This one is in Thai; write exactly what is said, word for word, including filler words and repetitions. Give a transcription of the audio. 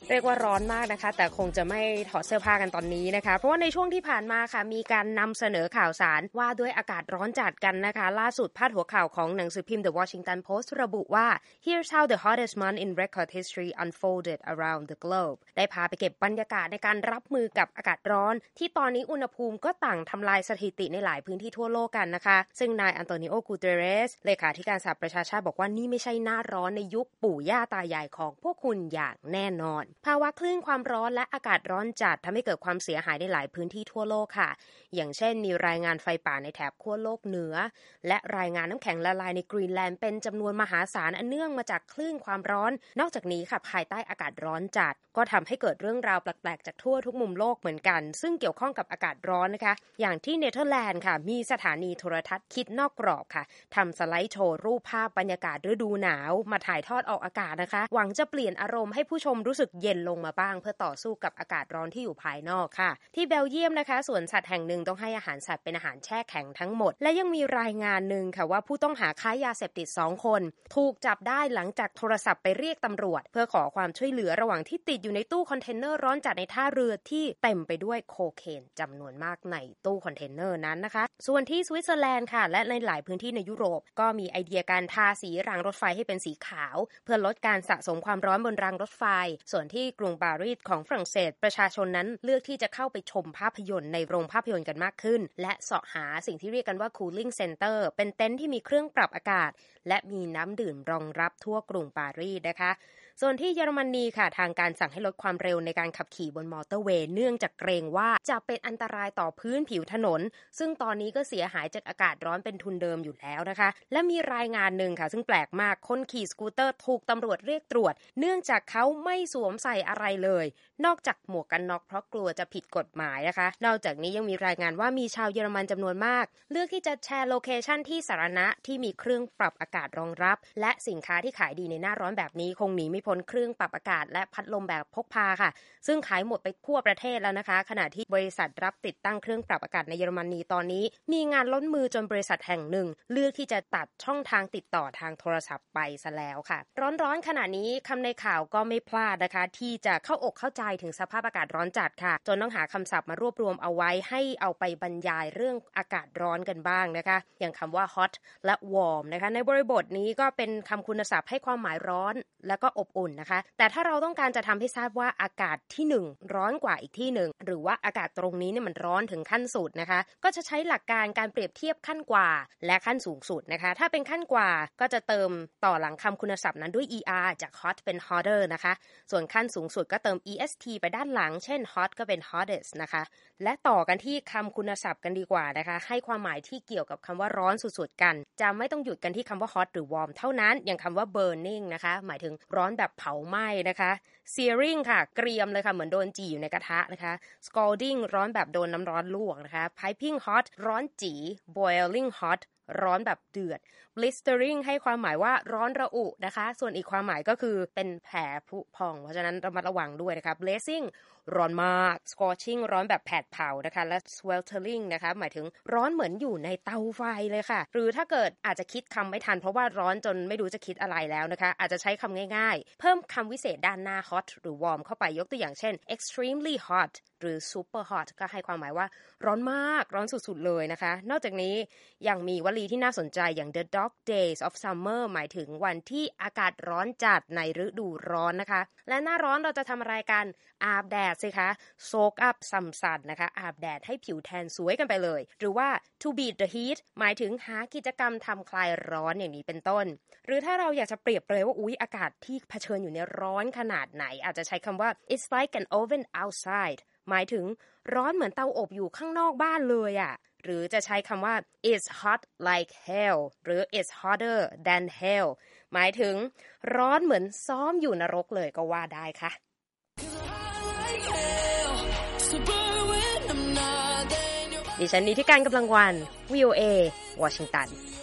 เรียกว่าร้อนมากนะคะแต่คงจะไม่ถอดเสื้อผ้ากันตอนนี้นะคะเพราะว่าในช่วงที่ผ่านมาค่ะมีการนำเสนอข่าวสารว่าด้วยอากาศร้อนจัดกันนะคะล่าสุดพาดหัวข่าวของหนังสือพิมพ์ The Washington Post ระบุว่า Here's how the hottest month in record history unfolded around the globe ได้พาไปเก็บบรรยากาศในการรับมือกับอากาศร้อนที่ตอนนี้อุณหภูมิก็ต่างทำลายสถิติในหลายพื้นที่ทั่วโลกกันนะคะซึ่งนายอันโตนิโอ กูเตเรสเลขาธิการสหประชาชาติบอกว่านี่ไม่ใช่หน้าร้อนในยุคปู่ย่าตายายของพวกคุณอย่างแน่นอนภาวะคลื่นความร้อนและอากาศร้อนจัดทำให้เกิดความเสียหายในหลายพื้นที่ทั่วโลกค่ะอย่างเช่นมีรายงานไฟป่าในแถบขั้วโลกเหนือและรายงานน้ำแข็งละลายในกรีนแลนด์เป็นจำนวนมหาศาลอันเนื่องมาจากคลื่นความร้อนนอกจากนี้ค่ะภายใต้อากาศร้อนจัดก็ทำให้เกิดเรื่องราวแปลกๆจากทั่วทุกมุมโลกเหมือนกันซึ่งเกี่ยวข้องกับอากาศร้อนนะคะอย่างที่เนเธอร์แลนด์ค่ะมีสถานีโทรทัศน์คิดนอกกรอบค่ะทำสไลด์โชว์รูปภาพบรรยากาศฤดูหนาวมาถ่ายทอดออกอากาศนะคะหวังจะเปลี่ยนอารมณ์ให้ผู้ชมรู้สึกเย็นลงมาบ้างเพื่อต่อสู้กับอากาศร้อนที่อยู่ภายนอกค่ะที่เบลเยียมนะคะสวนสัตว์แห่งหนึ่งต้องให้อาหารสัตว์เป็นอาหารแช่แข็งทั้งหมดและยังมีรายงานหนึ่งค่ะว่าผู้ต้องหาค้ายาเสพติดสองคนถูกจับได้หลังจากโทรศัพท์ไปเรียกตำรวจเพื่อขอความช่วยเหลือระหว่างที่ติดอยู่ในตู้คอนเทนเนอร์ร้อนจัดในท่าเรือที่เต็มไปด้วยโคเคนจำนวนมากในตู้คอนเทนเนอร์นั้นนะคะส่วนที่สวิตเซอร์แลนด์ค่ะและในหลายพื้นที่ในยุโรปก็มีไอเดียการทาสีรางรถไฟให้เป็นสีขาวเพื่อลดการสะสมความร้อนบนรางรถไฟส่วนที่กรุงปารีสของฝรั่งเศสประชาชนนั้นเลือกที่จะเข้าไปชมภาพยนตร์ในโรงภาพยนตร์กันมากขึ้นและเสาะหาสิ่งที่เรียกกันว่า cooling center เป็นเต็นท์ที่มีเครื่องปรับอากาศและมีน้ำดื่มรองรับทั่วกรุงปารีสนะคะส่วนที่เยอรมนีค่ะทางการสั่งให้ลดความเร็วในการขับขี่บนมอเตอร์เวย์เนื่องจากเกรงว่าจะเป็นอันตรายต่อพื้นผิวถนนซึ่งตอนนี้ก็เสียหายจากอากาศร้อนเป็นทุนเดิมอยู่แล้วนะคะและมีรายงานหนึ่งค่ะซึ่งแปลกมากคนขี่สกูตเตอร์ถูกตำรวจเรียกตรวจเนื่องจากเขาไม่สวมใส่อะไรเลยนอกจากหมวกกันน็อกเพราะกลัวจะผิดกฎหมายนะคะนอกจากนี้ยังมีรายงานว่ามีชาวเยอรมันจำนวนมากเลือกที่จะแชร์โลเคชั่นที่สาธารณะที่มีเครื่องปรับอากาศรองรับและสินค้าที่ขายดีในหน้าร้อนแบบนี้คงหนีไม่พ้นเครื่องปรับอากาศและพัดลมแบบพกพาค่ะซึ่งขายหมดไปทั่วประเทศแล้วนะคะขณะที่บริษัทรับติดตั้งเครื่องปรับอากาศในเยอรมนีตอนนี้มีงานล้นมือจนบริษัทแห่งหนึ่งเลือกที่จะตัดช่องทางติดต่อทางโทรศัพท์ไปซะแล้วค่ะร้อนๆขณะนี้คำในข่าวก็ไม่พลาดนะคะที่จะเข้าอกเข้าใจถึงสภาพอากาศร้อนจัดค่ะจนต้องหาคำศัพท์มารวบรวมเอาไว้ให้เอาไปบรรยายเรื่องอากาศร้อนกันบ้างนะคะอย่างคำว่า hot และ warm นะคะในบริบทนี้ก็เป็นคำคุณศัพท์ให้ความหมายร้อนแล้วก็อบอุ่นนะคะแต่ถ้าเราต้องการจะทำให้ทราบว่าอากาศที่หนึ่งร้อนกว่าอีกที่หนึ่งหรือว่าอากาศตรงนี้เนี่ยมันร้อนถึงขั้นสุดนะคะก็จะใช้หลักการการเปรียบเทียบขั้นกว่าและขั้นสูงสุดนะคะถ้าเป็นขั้นกว่าก็จะเติมต่อหลังคำคุณศัพท์นั้นด้วย er จาก hot เป็น hotter นะคะส่วนขั้นสูงสุดก็เติม est ไปด้านหลังเช่น hot ก็เป็น hottest นะคะและต่อกันที่คำคุณศัพท์กันดีกว่านะคะให้ความหมายที่เกี่ยวกับคำว่าร้อนสุดๆกันจะไม่ต้องหยุดกันที่คำว่า hot หรือ warm เท่านั้นอย่างคำว่า burning นะคะหมายถึงร้อนแบบเผาไหม้นะคะ searing ค่ะเกรียมเลยค่ะเหมือนโดนจี่อยู่ในกระทะนะคะ scalding ร้อนแบบโดนน้ำร้อนลวกนะคะ piping hot ร้อนจี๋ boiling hot ร้อนแบบเดือด blistering ให้ความหมายว่าร้อนระอุนะคะส่วนอีกความหมายก็คือเป็นแผลผุพองเพราะฉะนั้นระมัดระวังด้วยนะคะ blazing ร้อนมาก scorching ร้อนแบบแผดเผานะคะและ sweltering นะคะหมายถึงร้อนเหมือนอยู่ในเตาไฟเลยค่ะหรือถ้าเกิดอาจจะคิดคำไม่ทันเพราะว่าร้อนจนไม่รู้จะคิดอะไรแล้วนะคะอาจจะใช้คำง่ายๆเพิ่มคำวิเศษด้านหน้า hot หรือ warm เข้าไปยกตัวอย่างเช่น extremely hot หรือ super hot ก็ให้ความหมายว่าร้อนมากร้อนสุดๆเลยนะคะนอกจากนี้ยังมีวลีที่น่าสนใจอย่าง the dog days of summer หมายถึงวันที่อากาศร้อนจัดในฤดูร้อนนะคะและหน้าร้อนเราจะทำอะไรกันอาบแดดสิคะ soak up some sun นะคะอาบแดดให้ผิวแทนสวยกันไปเลยหรือว่า to beat the heat หมายถึงหากิจกรรมทำคลายร้อนอย่างนี้เป็นต้นหรือถ้าเราอยากจะเปรียบเลยว่าอุ๊ยอากาศที่เผชิญอยู่ในร้อนขนาดไหนอาจจะใช้คำว่า it's like an oven outside หมายถึงร้อนเหมือนเตาอบอยู่ข้างนอกบ้านเลยอ่ะหรือจะใช้คำว่า it's hot like hell หรือ it's hotter than hell หมายถึงร้อนเหมือนซ้อมอยู่นรกเลยก็ว่าได้ค่ะดิฉันนิติการกำลังวัน วี โอ เอ วอชิงตัน